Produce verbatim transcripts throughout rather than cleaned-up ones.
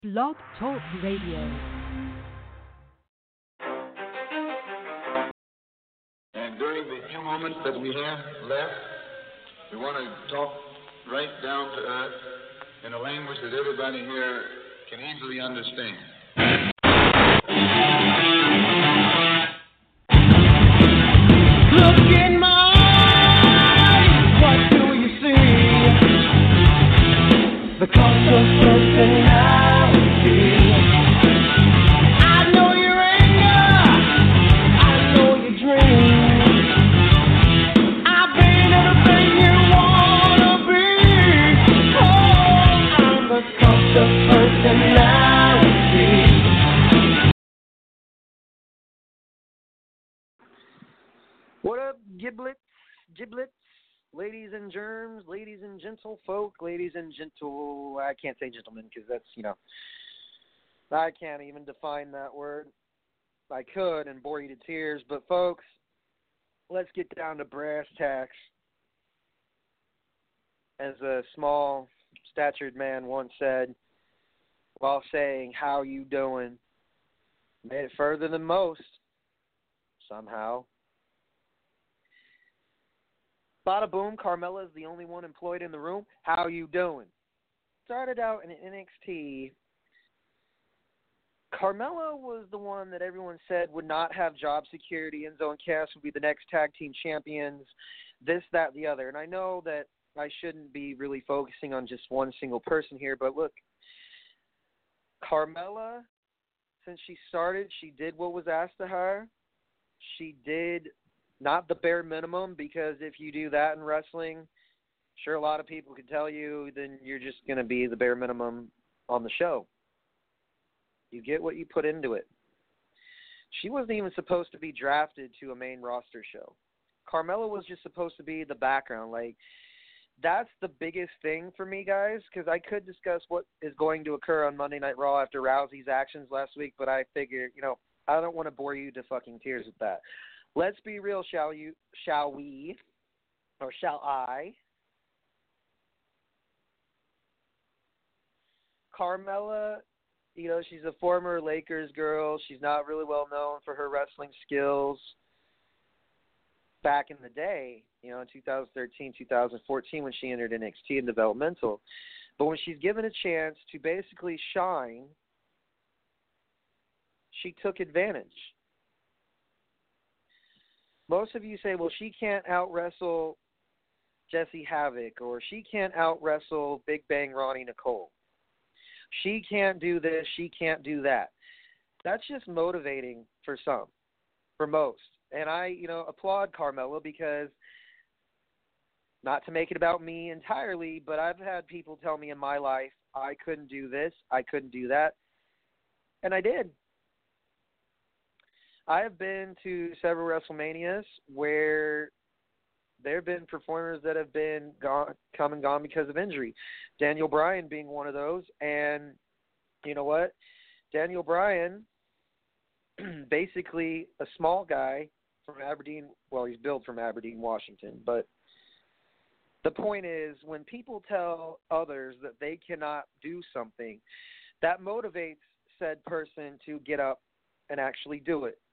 Blog Talk Radio. And during the few moments that we have left, we want to talk right down to earth in a language that everybody here can easily understand. Look in my eyes, what do you see? The cost of personality. I know your anger, I know your dreams. I've been everything you wanna be. Oh, I'm the cost of personality. What up, giblets, giblets, ladies and germs, ladies and gentle folk, ladies and gentle, I can't say gentlemen because that's, you know, I can't even define that word. I could and bore you to tears, but folks, let's get down to brass tacks. As a small statured man once said, while saying, how you doing? Made it further than most, somehow. Bada boom, Carmella is the only one employed in the room. How you doing? Started out in N X T. Carmella was the one that everyone said would not have job security. Enzo and Cass would be the next tag team champions, this, that, the other. And I know that I shouldn't be really focusing on just one single person here, but look, Carmella, since she started, she did what was asked of her. She did not the bare minimum, because if you do that in wrestling, sure, a lot of people could tell you, then you're just going to be the bare minimum on the show. You get what you put into it. She wasn't even supposed to be drafted to a main roster show. Carmella was just supposed to be the background. Like, that's the biggest thing for me, guys, because I could discuss what is going to occur on Monday Night Raw after Rousey's actions last week, but I figure, you know, I don't want to bore you to fucking tears with that. Let's be real, shall you? Shall we? Or shall I? Carmella, you know, she's a former Lakers girl. She's not really well known for her wrestling skills. Back in the day, you know, in two thousand thirteen, two thousand fourteen, when she entered N X T in developmental. But when she's given a chance to basically shine, she took advantage. Most of you say, well, she can't out-wrestle Jessie Havoc, or she can't out-wrestle Big Bang Ronnie Nicole. She can't do this, she can't do that. That's just motivating for some, for most. And I, you know, applaud Carmella because, not to make it about me entirely, but I've had people tell me in my life, I couldn't do this, I couldn't do that, and I did. I have been to several WrestleManias where there have been performers that have been gone, come and gone because of injury. Daniel Bryan being one of those. And you know what? Daniel Bryan, basically a small guy from Aberdeen. Well, he's built from Aberdeen, Washington. But the point is, when people tell others that they cannot do something, that motivates said person to get up and actually do it.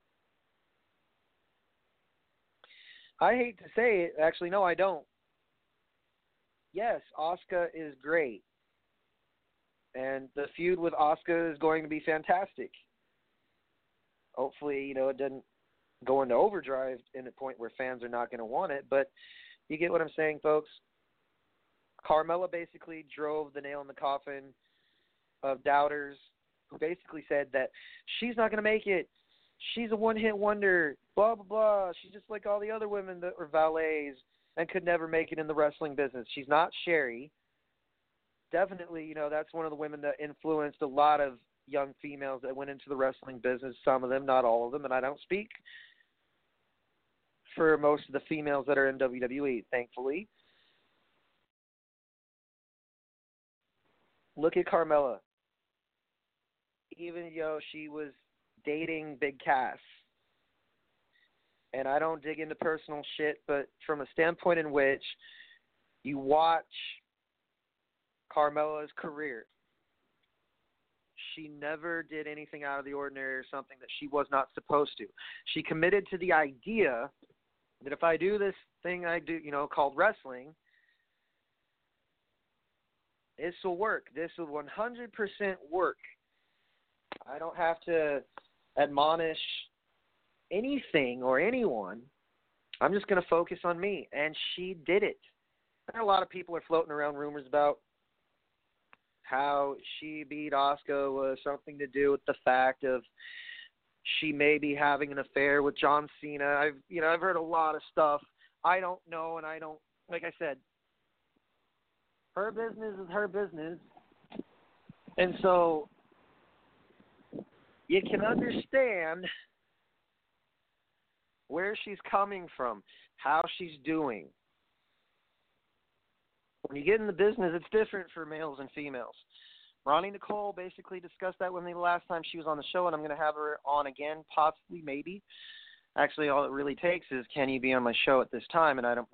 I hate to say it. Actually, no, I don't. Yes, Asuka is great. And the feud with Asuka is going to be fantastic. Hopefully, you know, it doesn't go into overdrive in a point where fans are not going to want it. But you get what I'm saying, folks. Carmella basically drove the nail in the coffin of doubters, who basically said that she's not going to make it. She's a one-hit wonder, blah, blah, blah. She's just like all the other women that were valets and could never make it in the wrestling business. She's not Sherry. Definitely, you know, that's one of the women that influenced a lot of young females that went into the wrestling business, some of them, not all of them, and I don't speak for most of the females that are in W W E, thankfully. Look at Carmella. Even though she was dating Big Cass. And I don't dig into personal shit, but from a standpoint in which you watch Carmella's career, she never did anything out of the ordinary or something that she was not supposed to. She committed to the idea that if I do this thing I do, you know, called wrestling, this will work. This will one hundred percent work. I don't have to admonish anything or anyone. I'm just going to focus on me. And she did it. There are a lot of people are floating around rumors about how she beat Asuka was something to do with the fact of she may be having an affair with John Cena. I've, you know, I've heard a lot of stuff. I don't know, and I don't, like I said, her business is her business. And so you can understand where she's coming from, how she's doing. When you get in the business, it's different for males and females. Ronnie Nicole basically discussed that with me the last time she was on the show, and I'm going to have her on again, possibly, maybe. Actually, all it really takes is, can you be on my show at this time? And I don't...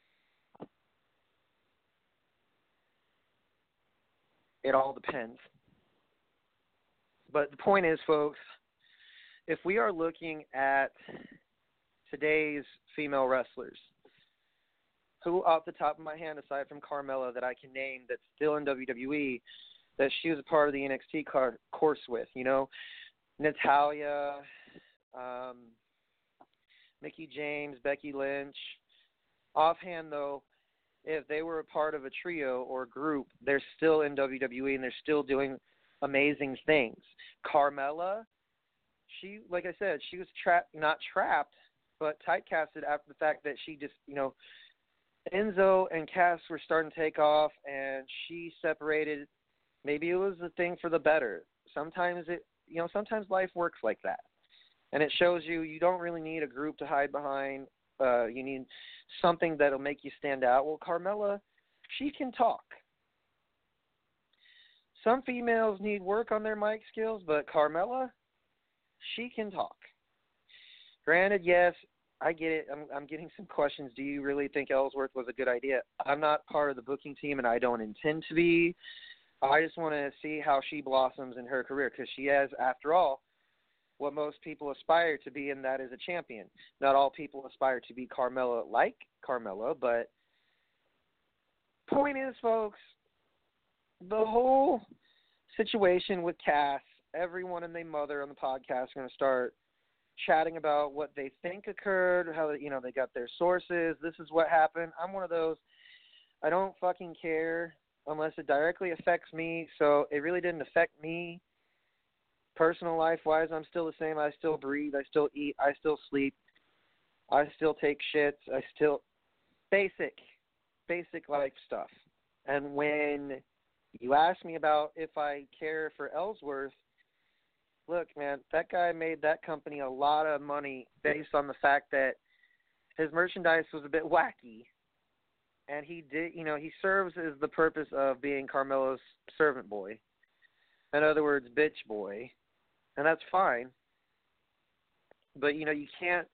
It all depends. But the point is, folks, if we are looking at today's female wrestlers, who off the top of my hand, aside from Carmella, that I can name that's still in W W E, that she was a part of the N X T car- course with, you know, Natalya, um, Mickie James, Becky Lynch. Offhand, though, if they were a part of a trio or group, they're still in W W E and they're still doing amazing things. Carmella, she, like I said, she was trapped, not trapped, but typecasted after the fact that she just, you know, Enzo and Cass were starting to take off and she separated. Maybe it was a thing for the better. Sometimes it, you know, sometimes life works like that. And it shows you you don't really need a group to hide behind. Uh, you need something that'll make you stand out. Well, Carmella, she can talk. Some females need work on their mic skills, but Carmella, she can talk. Granted, yes, I get it. I'm, I'm getting some questions. Do you really think Ellsworth was a good idea? I'm not part of the booking team, and I don't intend to be. I just want to see how she blossoms in her career because she has, after all, what most people aspire to be, and that is a champion. Not all people aspire to be Carmella like Carmella, but point is, folks, the whole situation with Cass, everyone and their mother on the podcast are going to start chatting about what they think occurred, how, you know, they got their sources, this is what happened. I'm one of those, I don't fucking care unless it directly affects me, so it really didn't affect me. Personal life-wise, I'm still the same. I still breathe. I still eat. I still sleep. I still take shits. I still basic, basic life stuff. And when you ask me about if I care for Ellsworth, look, man, that guy made that company a lot of money based on the fact that his merchandise was a bit wacky. And he did, you know, he serves as the purpose of being Carmella's servant boy. In other words, bitch boy. And that's fine. But, you know, you can't,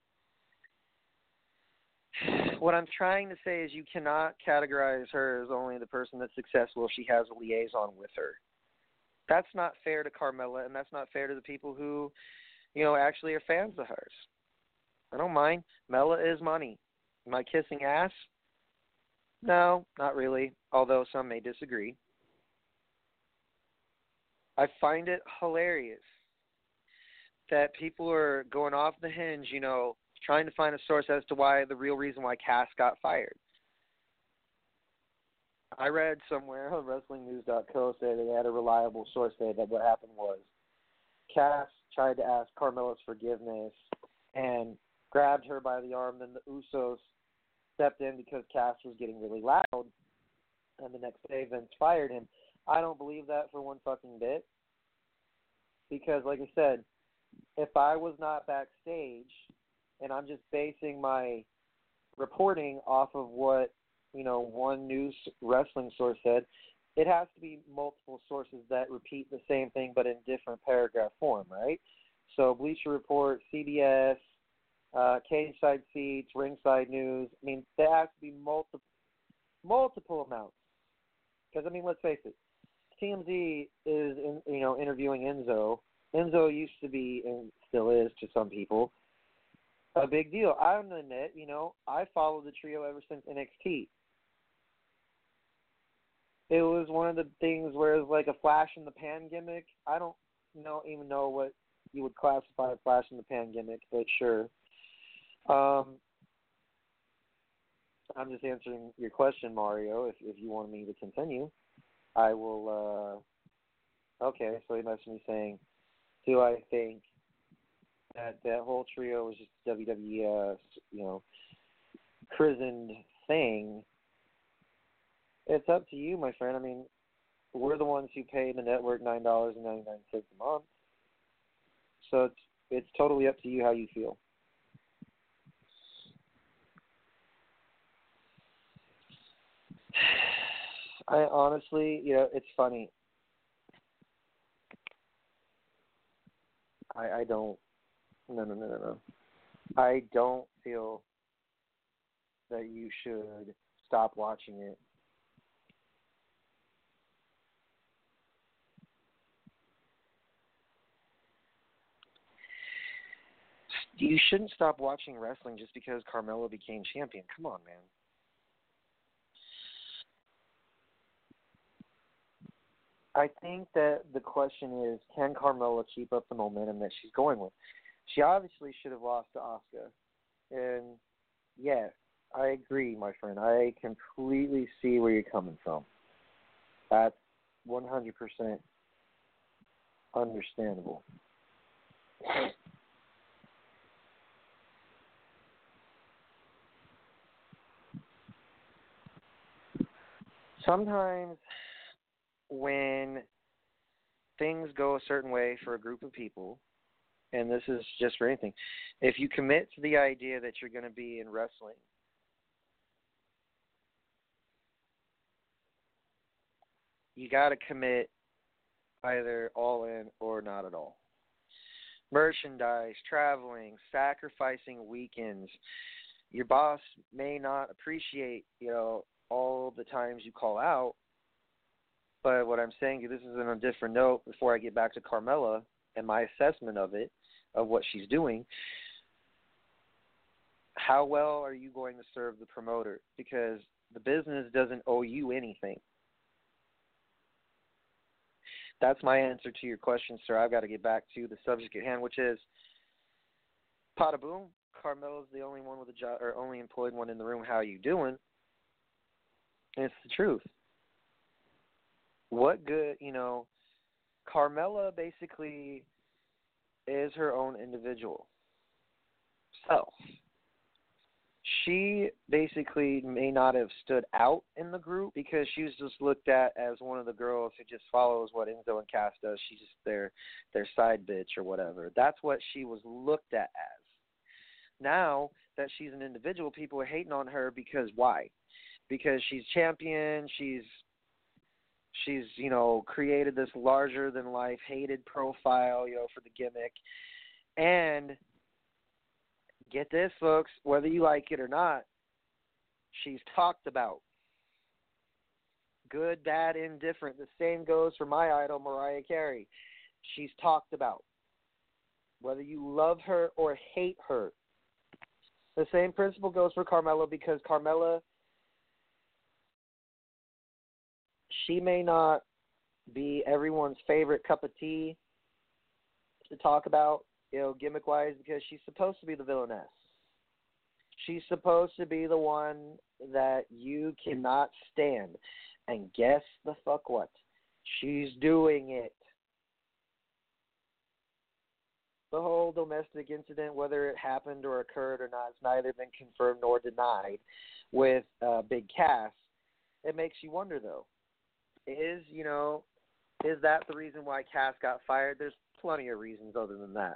what I'm trying to say is you cannot categorize her as only the person that's successful if she has a liaison with her. That's not fair to Carmella, and that's not fair to the people who, you know, actually are fans of hers. I don't mind. Mella is money. Am I kissing ass? No, not really, although some may disagree. I find it hilarious that people are going off the hinge, you know, trying to find a source as to why the real reason why Cass got fired. I read somewhere on Wrestling News dot co say they had a reliable source say that what happened was Cass tried to ask Carmella's forgiveness and grabbed her by the arm. Then the Usos stepped in because Cass was getting really loud, and the next day Vince fired him. I don't believe that for one fucking bit because, like I said, if I was not backstage and I'm just basing my reporting off of what, you know, one news wrestling source said, it has to be multiple sources that repeat the same thing but in different paragraph form, right? So Bleacher Report, C B S, uh, Cage Side Seats, Ringside News. I mean, there has to be multiple multiple amounts. Because, I mean, let's face it, T M Z is, in, you know, interviewing Enzo. Enzo used to be, and still is to some people, a big deal. I'm gonna admit, you know, I followed the trio ever since N X T. It was one of the things where it was like a flash in the pan gimmick. I don't know even know what you would classify a flash in the pan gimmick, but sure. Um, I'm just answering your question, Mario. If if you want me to continue, I will. Uh, okay, so he must be saying, do I think that that whole trio was just a W W E, uh, you know, christened thing? It's up to you, my friend. I mean, we're the ones who pay the network nine dollars and ninety nine cents a month, so it's it's totally up to you how you feel. I honestly, you know, it's funny. I I don't. No, no, no, no, no. I don't feel that you should stop watching it. You shouldn't stop watching wrestling just because Carmelo became champion. Come on, man. I think that the question is, can Carmella keep up the momentum that she's going with? She obviously should have lost to Asuka. And, yeah, I agree, my friend. I completely see where you're coming from. That's one hundred percent understandable. Sometimes when things go a certain way for a group of people, and this is just for anything, if you commit to the idea that you're going to be in wrestling, you got to commit either all in or not at all. Merchandise, traveling, sacrificing weekends. Your boss may not appreciate, you know, all the times you call out, but what I'm saying, this is on a different note before I get back to Carmella and my assessment of it, of what she's doing. How well are you going to serve the promoter? Because the business doesn't owe you anything. That's my answer to your question, sir. I've got to get back to the subject at hand, which is, Pada boom, Carmella's the only one with a job, or only employed one in the room. How are you doing? And it's the truth. What good, you know, Carmella basically is her own individual self. She basically may not have stood out in the group because she was just looked at as one of the girls who just follows what Enzo and Cass does. She's just their their side bitch or whatever. That's what she was looked at as. Now that she's an individual, people are hating on her because why? Because she's champion, she's she's, you know, created this larger than life hated profile, you know, for the gimmick. And get this, folks, whether you like it or not, she's talked about. Good, bad, indifferent. The same goes for my idol, Mariah Carey. She's talked about. Whether you love her or hate her. The same principle goes for Carmella, because Carmella, she may not be everyone's favorite cup of tea to talk about, you know, gimmick-wise, because she's supposed to be the villainess. She's supposed to be the one that you cannot stand. And guess the fuck what? She's doing it. The whole domestic incident, whether it happened or occurred or not, it's neither been confirmed nor denied with uh, Big Cass. It makes you wonder, though. Is, you know, is that the reason why Cass got fired? There's plenty of reasons other than that.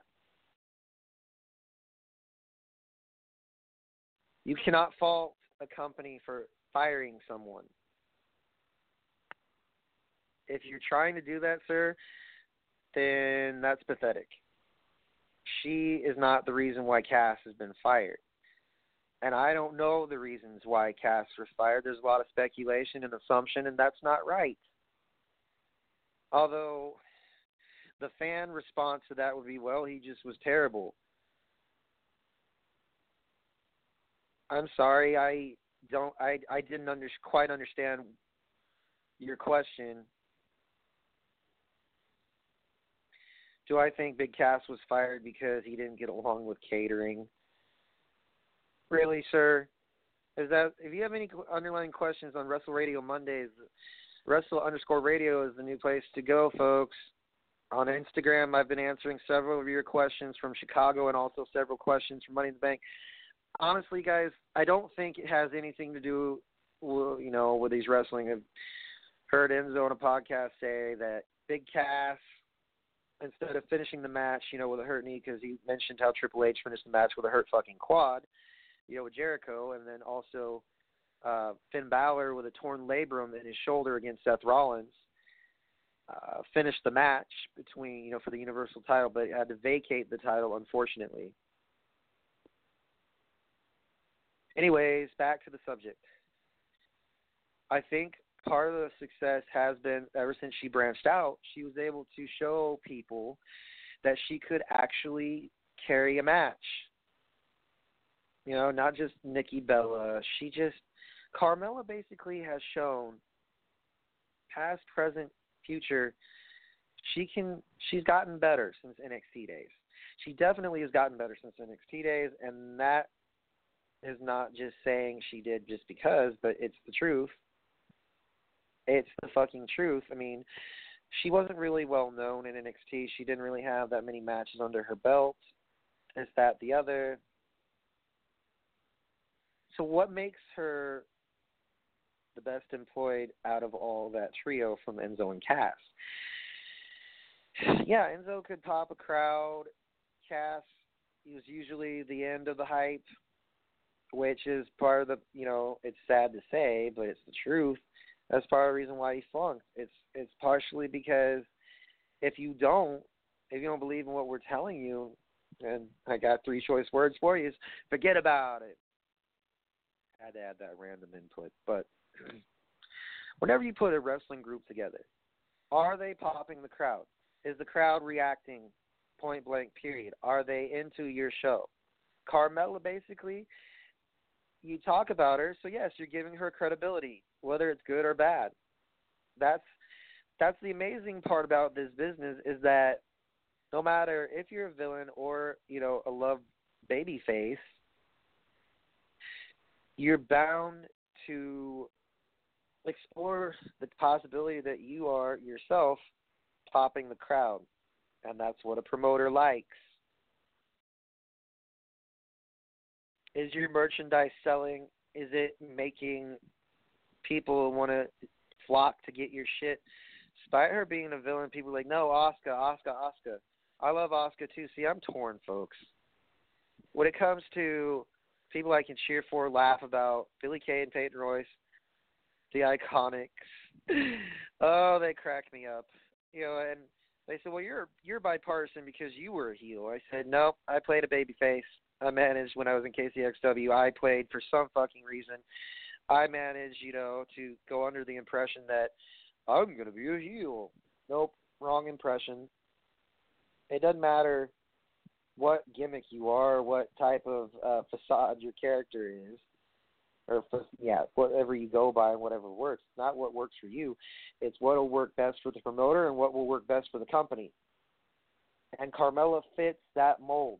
You cannot fault a company for firing someone. If you're trying to do that, sir, then that's pathetic. She is not the reason why Cass has been fired. And I don't know the reasons why Cass was fired. There's a lot of speculation and assumption, and that's not right. Although the fan response to that would be, well, he just was terrible. I'm sorry, I don't, I, I didn't under, quite understand your question. Do I think Big Cass was fired because he didn't get along with catering? Really, sir? Is that, if you have any underlying questions on Wrestle Radio Mondays, Wrestle underscore radio is the new place to go, folks. On Instagram, I've been answering several of your questions from Chicago and also several questions from Money in the Bank. Honestly, guys, I don't think it has anything to do, with, you know, with these wrestling. I've heard Enzo on a podcast say that Big Cass, instead of finishing the match, you know, with a hurt knee, because he mentioned how Triple H finished the match with a hurt fucking quad, you know, with Jericho, and then also uh, Finn Balor with a torn labrum in his shoulder against Seth Rollins, uh, finished the match between, you know, for the Universal title, but had to vacate the title, unfortunately. Anyways, back to the subject. I think part of the success has been, ever since she branched out, she was able to show people that she could actually carry a match. You know, not just Nikki Bella. She just, Carmella basically has shown, past, present, future, she can, she's gotten better since N X T days. She definitely has gotten better since N X T days, and that is not just saying she did just because, but it's the truth. It's the fucking truth. I mean, she wasn't really well known in N X T. She didn't really have that many matches under her belt. This, that, the other. So what makes her the best employed out of all that trio from Enzo and Cass? Yeah, Enzo could pop a crowd. Cass, he was usually the end of the hype, which is part of the, you know, it's sad to say, but it's the truth. That's part of the reason why he flunked. It's it's partially because if you don't, if you don't believe in what we're telling you, and I got three choice words for you, is forget about it. I had to add that random input. But whenever you put a wrestling group together, are they popping the crowd? Is the crowd reacting point blank, period? Are they into your show? Carmella, basically, you talk about her, so yes, you're giving her credibility, whether it's good or bad. That's that's the amazing part about this business, is that no matter if you're a villain or, you know, a love baby face, you're bound to explore the possibility that you are yourself popping the crowd, and that's what a promoter likes. Is your merchandise selling? Is it making people want to flock to get your shit? Despite her being a villain, people are like, no, Asuka, Asuka, Asuka. I love Asuka too. See, I'm torn, folks. When it comes to people I can cheer for, laugh about, Billie Kay and Peyton Royce, the Iconics. Oh, they crack me up. You know, and they said, well, you're you're bipartisan because you were a heel. I said, no, I played a baby face. I managed when I was in K C X W. I played for some fucking reason. I managed, you know, to go under the impression that I'm going to be a heel. Nope, wrong impression. It doesn't matter what gimmick you are, what type of uh, facade your character is, or, yeah, whatever you go by and whatever works. It's not what works for you. It's what will work best for the promoter and what will work best for the company. And Carmella fits that mold.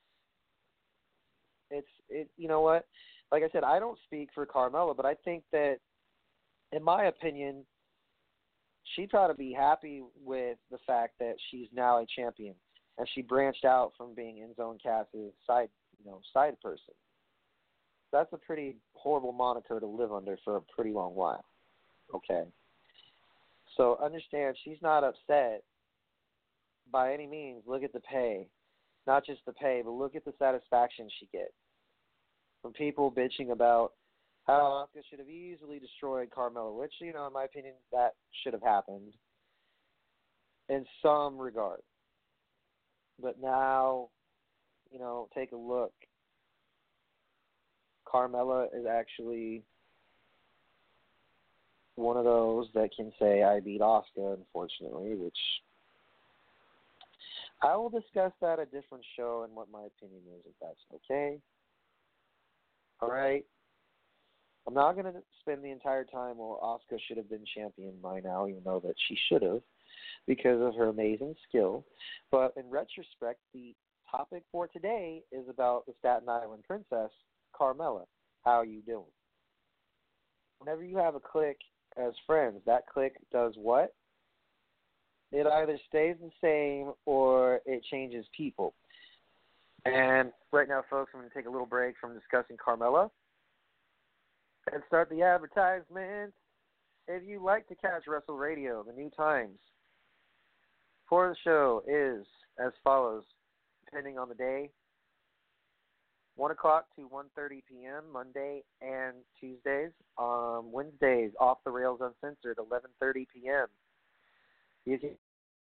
It's, it, you know what? Like I said, I don't speak for Carmella, but I think that, in my opinion, she'd probably be happy with the fact that she's now a champion, and she branched out from being Enzo and Cass's side, you know, side person. That's a pretty horrible moniker to live under for a pretty long while. Okay. So understand, she's not upset by any means. Look at the pay. Not just the pay, but look at the satisfaction she gets from people bitching about how Asuka should have easily destroyed Carmella, which, you know, in my opinion, that should have happened in some regard. But now, you know, take a look. Carmella is actually one of those that can say I beat Asuka, unfortunately, which I will discuss that a different show and what my opinion is, if that's okay. All right. I'm not going to spend the entire time, well, Asuka should have been champion by now, even though that she should have, because of her amazing skill. But in retrospect, the topic for today is about the Staten Island Princess, Carmella. How are you doing? Whenever you have a clique as friends, that clique does what? It either stays the same or it changes people. And right now, folks, I'm going to take a little break from discussing Carmella and start the advertisement. If you like to catch Wrestle Radio, the new times for the show is as follows, depending on the day. one o'clock to one thirty p.m. Monday and Tuesdays. Um, Wednesdays, Off the Rails Uncensored, eleven thirty p.m. You can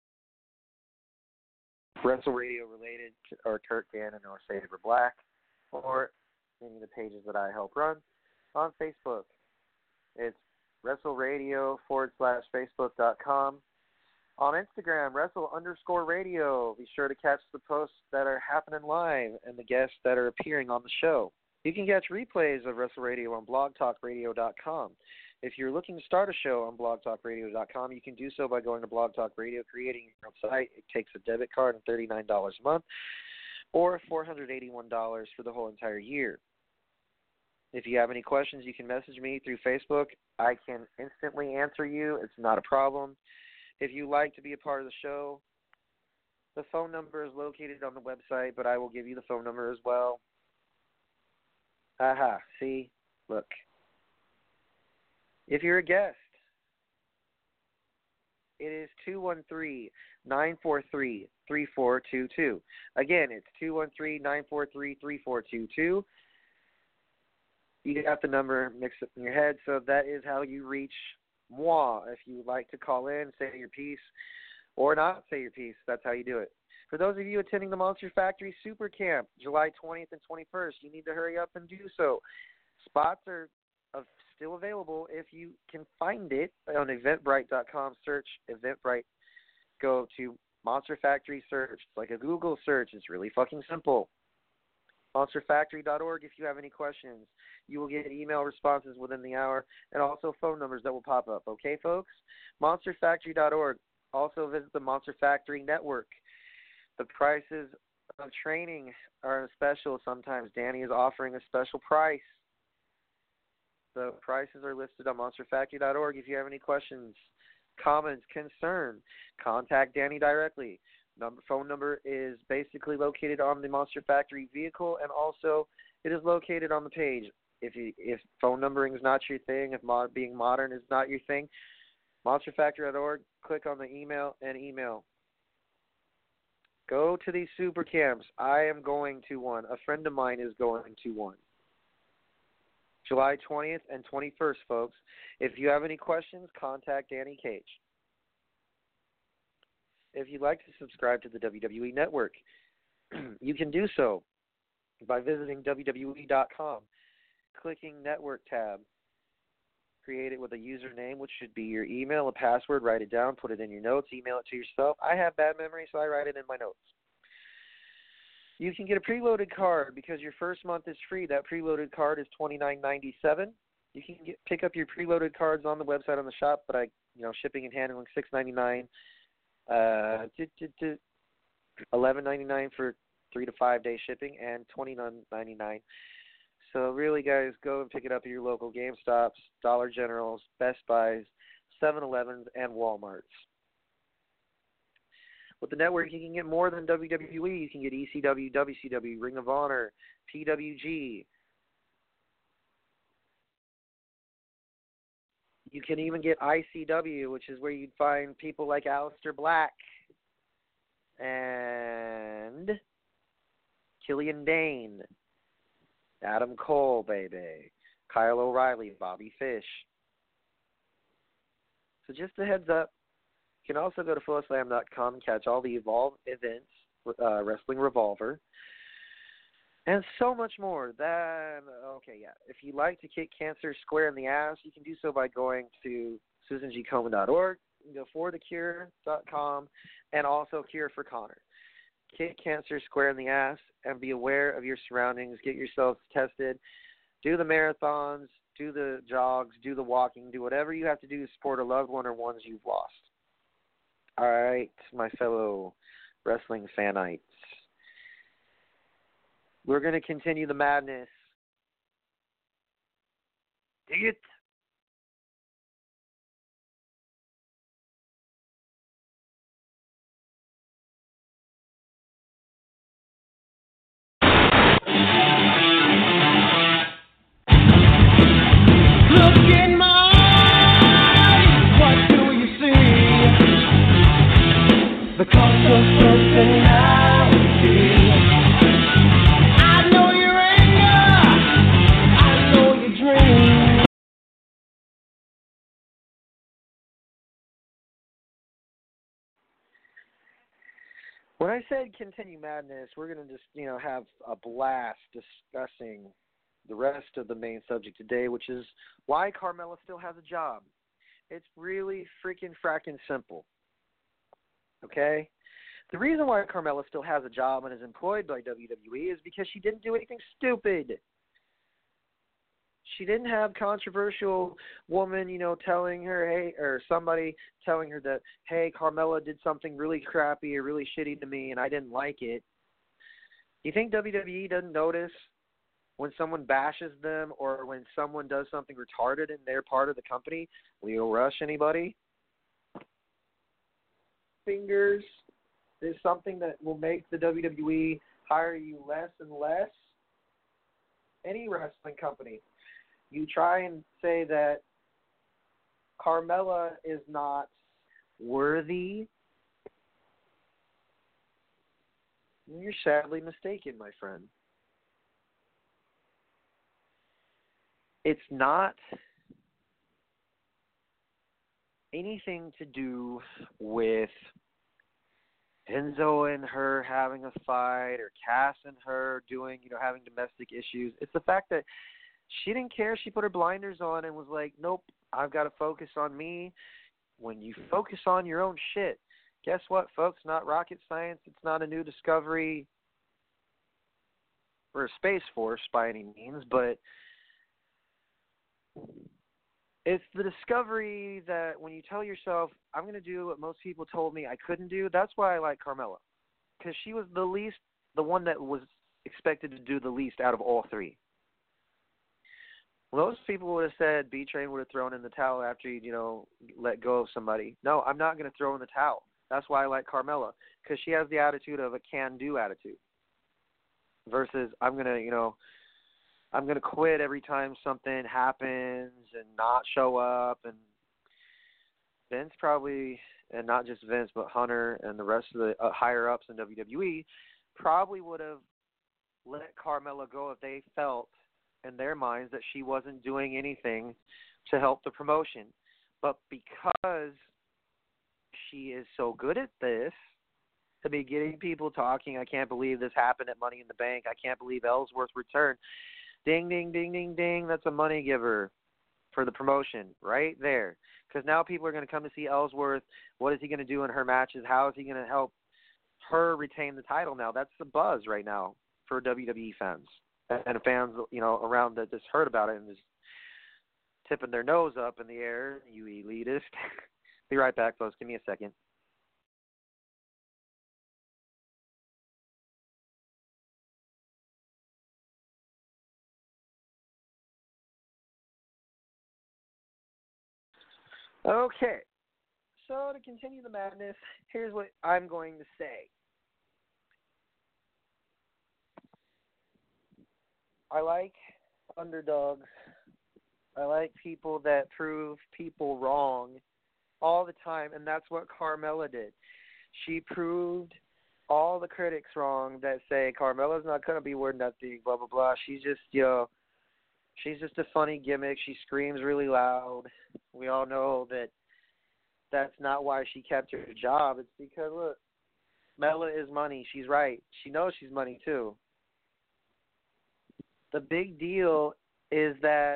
Wrestle Radio related, or Kurt Gannon, or Saber Black, or any of the pages that I help run on Facebook. It's Wrestle Radio forward slash Facebook dot com. On Instagram, Wrestle underscore Radio. Be sure to catch the posts that are happening live and the guests that are appearing on the show. You can catch replays of Wrestle Radio on blog talk radio dot com. If you're looking to start a show on blog talk radio dot com, you can do so by going to Blog Talk Radio, creating your own site. It takes a debit card and thirty-nine dollars a month, or four hundred eighty-one dollars for the whole entire year. If you have any questions, you can message me through Facebook. I can instantly answer you. It's not a problem. If you like to be a part of the show, the phone number is located on the website, but I will give you the phone number as well. Aha, see? Look. If you're a guest, it is two one three, nine four three, three four two two. Again, it's two one three, nine four three, three four two two. You got the number mixed up in your head, so that is how you reach moi. If you would like to call in, say your piece, or not say your piece, that's how you do it. For those of you attending the Monster Factory Super Camp, July twentieth and twenty-first, you need to hurry up and do so. Spots are of still available if you can find it on eventbrite dot com. Search Eventbrite. Go to Monster Factory search. It's like a Google search. It's really fucking simple. monster factory dot org if you have any questions. You will get email responses within the hour and also phone numbers that will pop up. Okay, folks? monster factory dot org. Also visit the Monster Factory Network. The prices of training are special sometimes. Danny is offering a special price. The prices are listed on monster factory dot org. If you have any questions, comments, concern, contact Danny directly. Number, phone number is basically located on the Monster Factory vehicle, and also it is located on the page. If you if phone numbering is not your thing, if mod, being modern is not your thing, monster factory dot org, click on the email and email. Go to these super camps. I am going to one. A friend of mine is going to one. July twentieth and twenty-first, folks. If you have any questions, contact Danny Cage. If you'd like to subscribe to the W W E Network, you can do so by visiting W W E dot com, clicking Network tab. Create it with a username, which should be your email, a password, write it down, put it in your notes, email it to yourself. I have bad memory, so I write it in my notes. You can get a preloaded card because your first month is free. That preloaded card is twenty-nine ninety-seven. You can get, pick up your preloaded cards on the website on the shop, but I, you know, shipping and handling six ninety-nine, uh, eleven ninety-nine for three to five day shipping, and twenty-nine ninety-nine. So really, guys, go and pick it up at your local GameStops, Dollar Generals, Best Buys, seven elevens, and Walmarts. With the network, you can get more than W W E. You can get E C W, W C W, Ring of Honor, P W G. You can even get I C W, which is where you'd find people like Aleister Black and Killian Dane, Adam Cole, baby, Kyle O'Reilly, Bobby Fish. So just a heads up. You can also go to full slam dot com and catch all the Evolve events, uh, Wrestling Revolver. And so much more. Then, okay, yeah. If you'd like to kick cancer square in the ass, you can do so by going to susan g komen dot org, go for the cure dot com, and also Cure for Connor. Kick cancer square in the ass and be aware of your surroundings. Get yourself tested. Do the marathons, do the jogs, do the walking, do whatever you have to do to support a loved one or ones you've lost. All right, my fellow wrestling fanites. We're going to continue the madness. Dig it. Look in my eyes, what do you see? The cost of personality. I know your anger, I know your dreams. When I said continue madness, we're going to just, you know, have a blast discussing the rest of the main subject today, which is why Carmella still has a job. It's really freaking fracking simple. Okay? The reason why Carmella still has a job and is employed by W W E is because she didn't do anything stupid. She didn't have controversial woman, you know, telling her, hey, or somebody telling her that, hey, Carmella did something really crappy or really shitty to me and I didn't like it. Do you think W W E doesn't notice when someone bashes them or when someone does something retarded in their part of the company? Leo Rush, anybody? Fingers is something that will make the W W E hire you less and less. Any wrestling company. You try and say that Carmella is not worthy, you're sadly mistaken, my friend. It's not anything to do with Enzo and her having a fight or Cass and her doing, you know, having domestic issues. It's the fact that she didn't care. She put her blinders on and was like, nope, I've got to focus on me. When you focus on your own shit, guess what, folks? Not rocket science. It's not a new discovery for a Space Force by any means, but it's the discovery that when you tell yourself, I'm going to do what most people told me I couldn't do, that's why I like Carmella. Because she was the least, the one that was expected to do the least out of all three. Most people would have said B-Train would have thrown in the towel after he, you know, let go of somebody. No, I'm not going to throw in the towel. That's why I like Carmella, because she has the attitude of a can-do attitude versus I'm going to, you know, I'm going to quit every time something happens and not show up. And Vince probably, and not just Vince, but Hunter and the rest of the uh, higher-ups in W W E probably would have let Carmella go if they felt in their minds that she wasn't doing anything to help the promotion. But because she is so good at this, to be getting people talking, I can't believe this happened at Money in the Bank, I can't believe Ellsworth returned. Ding, ding, ding, ding, ding, that's a money giver for the promotion right there. Because now people are going to come to see Ellsworth. What is he going to do in her matches? How is he going to help her retain the title now? That's the buzz right now for W W E fans. And fans, you know, around that just heard about it and just tipping their nose up in the air, you elitist. Be right back, folks. Give me a second. Okay. So to continue the madness, here's what I'm going to say. I like underdogs. I like people that prove people wrong all the time, and that's what Carmella did. She proved all the critics wrong that say Carmella's not going to be worth nothing, blah, blah, blah. She's just, you know, she's just a funny gimmick. She screams really loud. We all know that that's not why she kept her job. It's because, look, Mella is money. She's right. She knows she's money, too. the big deal is that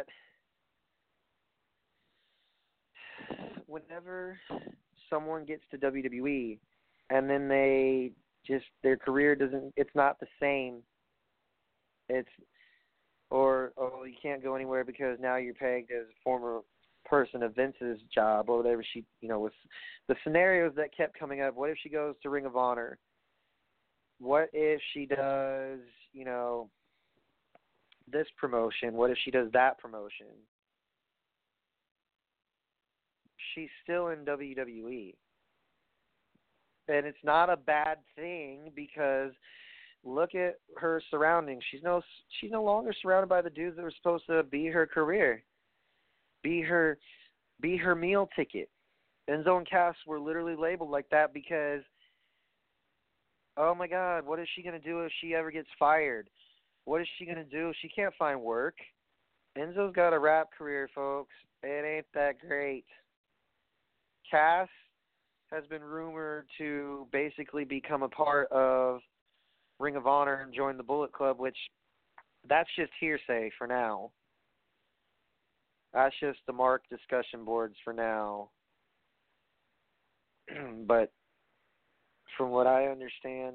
whenever someone gets to W W E and then they just, their career doesn't, it's not the same. It's, or, oh, you can't go anywhere because now you're pegged as a former person of Vince's job or whatever she, you know, with the scenarios that kept coming up. What if she goes to Ring of Honor? What if she does, you know, this promotion? What if she does that promotion? She's still in W W E. And it's not a bad thing because look at her surroundings. She's no she's no longer surrounded by the dudes that were supposed to be her career. Be her be her meal ticket. Enzo and Cass were literally labeled like that because, oh my God, what is she going to do if she ever gets fired? What is she going to do if she can't find work? Enzo's got a rap career, folks. It ain't that great. Cass has been rumored to basically become a part of Ring of Honor and join the Bullet Club, which that's just hearsay for now. That's just the mark discussion boards for now. But from what I understand,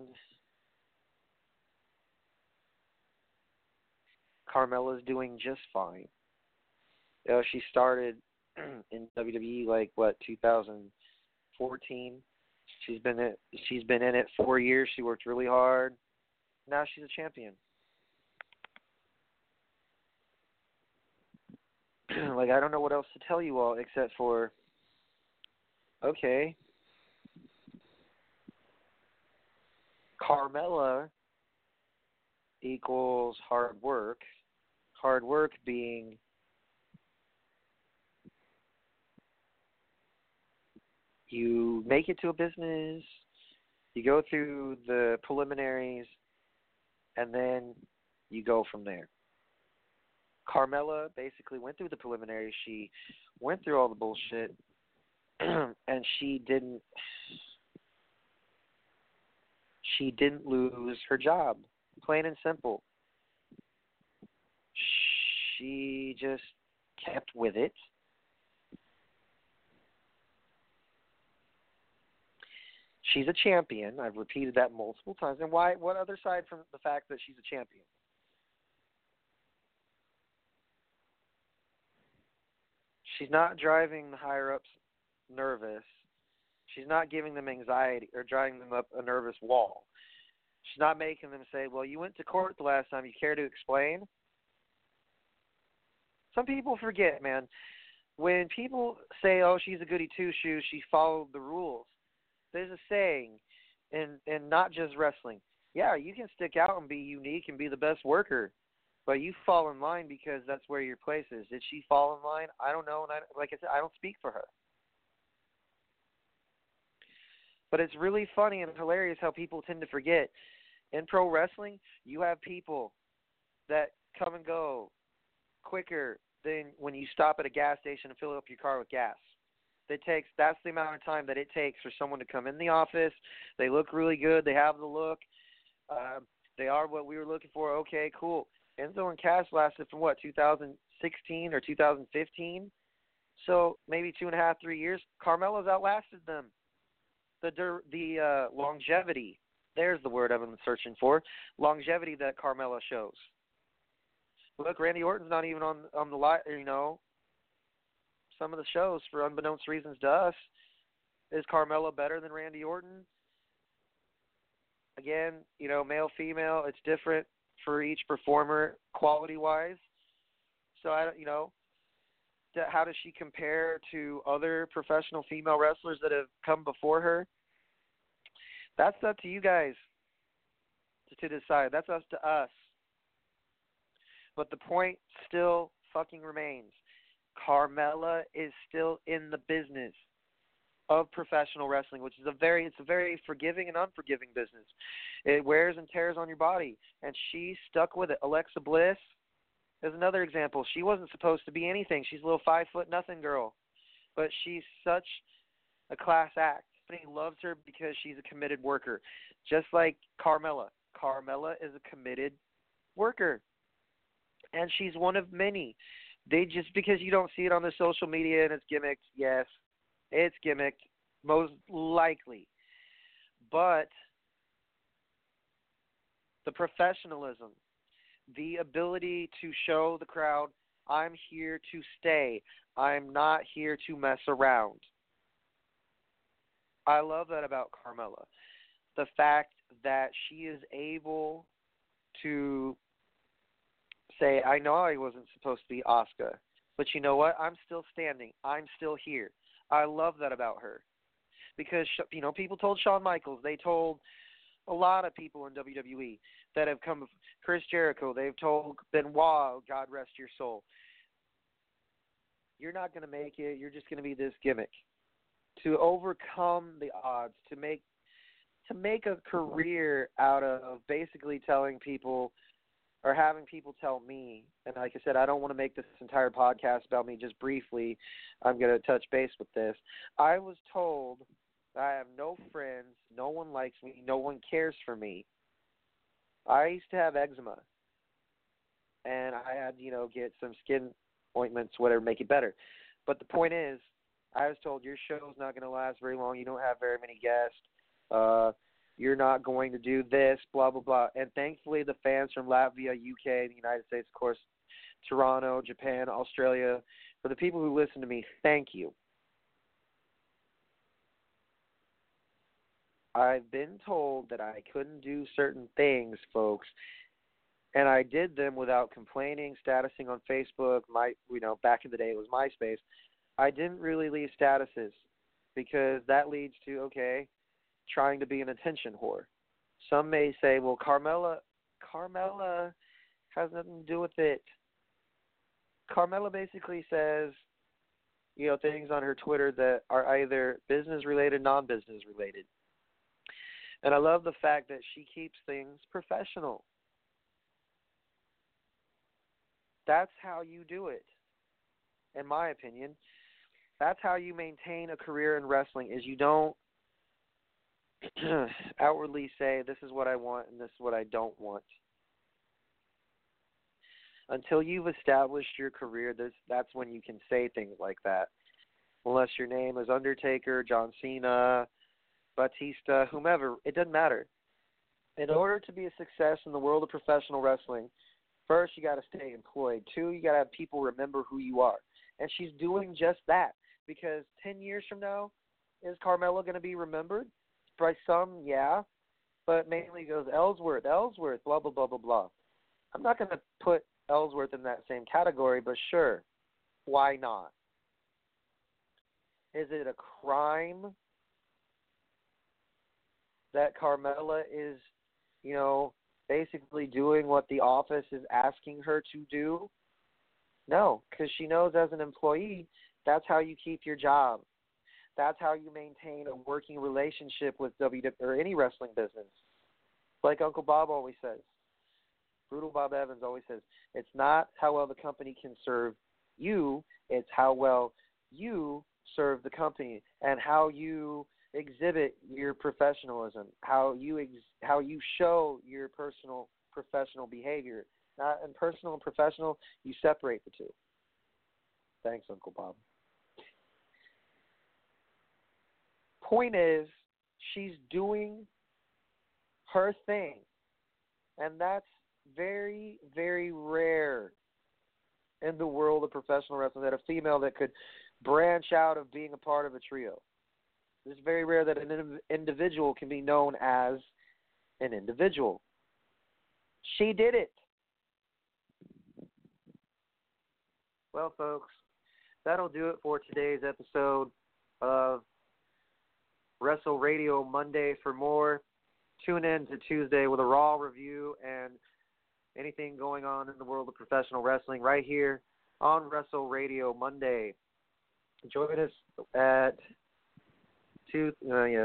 Carmella's doing just fine. You know, she started in W W E like what, two thousand fourteen. She's been in, she's been in it four years. She worked really hard. Now she's a champion. Like, I don't know what else to tell you all except for, okay, Carmella equals hard work. Hard work being you make it to a business, you go through the preliminaries, and then you go from there. Carmella basically went through the preliminaries. She went through all the bullshit, and she didn't. She didn't lose her job. Plain and simple. She just kept with it. She's a champion. I've repeated that multiple times. And why? What other side from the fact that she's a champion? She's not driving the higher-ups nervous. She's not giving them anxiety or driving them up a nervous wall. She's not making them say, well, you went to court the last time. You care to explain? Some people forget, man. When people say, oh, she's a goody two-shoes, she followed the rules. There's a saying, and and not just wrestling. Yeah, you can stick out and be unique and be the best worker, but you fall in line because that's where your place is. Did she fall in line? I don't know, and I, like I said, I don't speak for her. But it's really funny and hilarious how people tend to forget. In pro wrestling, you have people that come and go quicker than when you stop at a gas station and fill up your car with gas. It takes that's the amount of time that it takes for someone to come in the office. They look really good. They have the look. Uh, they are what we were looking for. Okay, cool. Enzo and Cass lasted from what, two thousand sixteen or two thousand fifteen? So maybe two and a half, three years. Carmella's outlasted them. The the uh, longevity. There's the word I've been searching for. Longevity that Carmella shows. Look, Randy Orton's not even on on the light. You know. Some of the shows, for unbeknownst reasons to us. Is Carmella better than Randy Orton? Again, you know, male, female, it's different for each performer quality-wise. So, I don't, you know, how does she compare to other professional female wrestlers that have come before her? That's up to you guys to, to decide. That's up to us. But the point still fucking remains. Carmella is still in the business of professional wrestling, which is a very, it's a very forgiving and unforgiving business. It wears and tears on your body, and she stuck with it. Alexa Bliss is another example. She wasn't supposed to be anything. She's a little five foot nothing girl, but she's such a class act. He loves her because she's a committed worker, just like Carmella. Carmella is a committed worker. And she's one of many. They just because you don't see it on the social media and it's gimmicked, yes, it's gimmicked, most likely. But the professionalism, the ability to show the crowd, I'm here to stay. I'm not here to mess around. I love that about Carmella. The fact that she is able to say, I know I wasn't supposed to be Asuka, but you know what? I'm still standing. I'm still here. I love that about her. Because, you know, people told Shawn Michaels, they told a lot of people in W W E that have come, Chris Jericho, they've told Benoit, God rest your soul, you're not going to make it, you're just going to be this gimmick. To overcome the odds, to make to make a career out of basically telling people or having people tell me, and like I said, I don't want to make this entire podcast about me, just briefly, I'm going to touch base with this. I was told I have no friends, no one likes me, no one cares for me. I used to have eczema, and I had, you know, get some skin ointments, whatever, make it better. But the point is, I was told your show's not going to last very long, you don't have very many guests, uh, you're not going to do this, blah, blah, blah. And thankfully the fans from Latvia, U K, the United States, of course, Toronto, Japan, Australia, for the people who listen to me, thank you. I've been told that I couldn't do certain things, folks, and I did them without complaining, statusing on Facebook. My, you know, back in the day it was MySpace. I didn't really leave statuses because that leads to, okay, trying to be an attention whore. Some may say, well, Carmella, Carmella has nothing to do with it. Carmella basically says, you know, things on her Twitter that are either business related, non-business related. And I love the fact that she keeps things professional. That's how you do it, in my opinion. That's how you maintain a career in wrestling, is you don't outwardly say, this is what I want and this is what I don't want. Until you've established your career, this, that's when you can say things like that. Unless your name is Undertaker, John Cena, Batista, whomever, it doesn't matter. In order to be a success in the world of professional wrestling, first, you got to stay employed. Two, you got to have people remember who you are. And she's doing just that. Because ten years from now, is Carmella going to be remembered? By some, yeah. But mainly goes Ellsworth, Ellsworth, blah, blah, blah, blah, blah. I'm not going to put Ellsworth in that same category, but sure. Why not? Is it a crime that Carmella is, you know, basically doing what the office is asking her to do? No, because she knows as an employee, that's how you keep your job. That's how you maintain a working relationship with W W E or any wrestling business. Like Uncle Bob always says, Brutal Bob Evans always says, it's not how well the company can serve you, it's how well you serve the company and how you exhibit your professionalism, how you ex- how you show your personal professional behavior. Not in personal and professional, you separate the two. Thanks, Uncle Bob. Point is, she's doing her thing, and that's very, very rare in the world of professional wrestling, that a female that could branch out of being a part of a trio. It's very rare that an individual can be known as an individual. She did it. Well, folks, that'll do it for today's episode of Wrestle Radio Monday. For more, tune in to Tuesday with a Raw review and anything going on in the world of professional wrestling right here on Wrestle Radio Monday. Join us at two. Uh, yeah,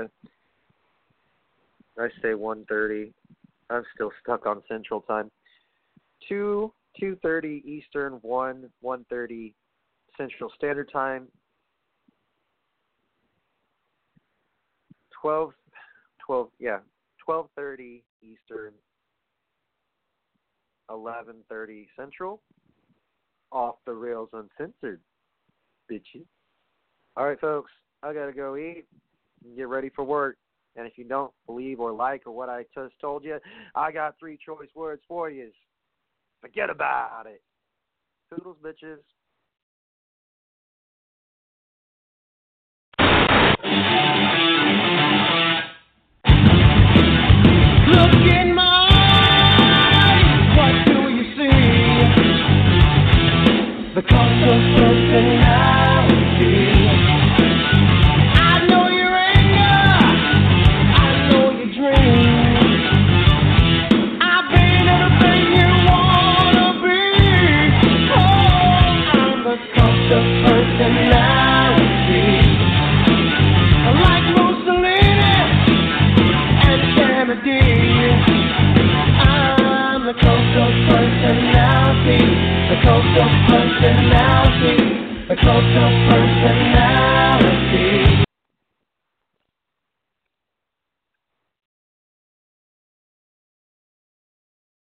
I say one thirty. I'm still stuck on Central Time. Two two thirty Eastern, one one thirty Central Standard Time. Twelve, twelve, yeah, twelve thirty Eastern. eleven thirty Central. Off the Rails Uncensored, bitches. All right, folks, I got to go eat and get ready for work. And if you don't believe or like or what I just told you, I got three choice words for you. Forget about it. Toodles, bitches. Look in my eyes, what do you see? The cost of personality. I know your anger, I know your dreams. I've been everything you wanna be. Oh, I'm the cost of personality. Like Mussolini and Kennedy, I'm the coast of personality, the coast of personality, the coast of personality.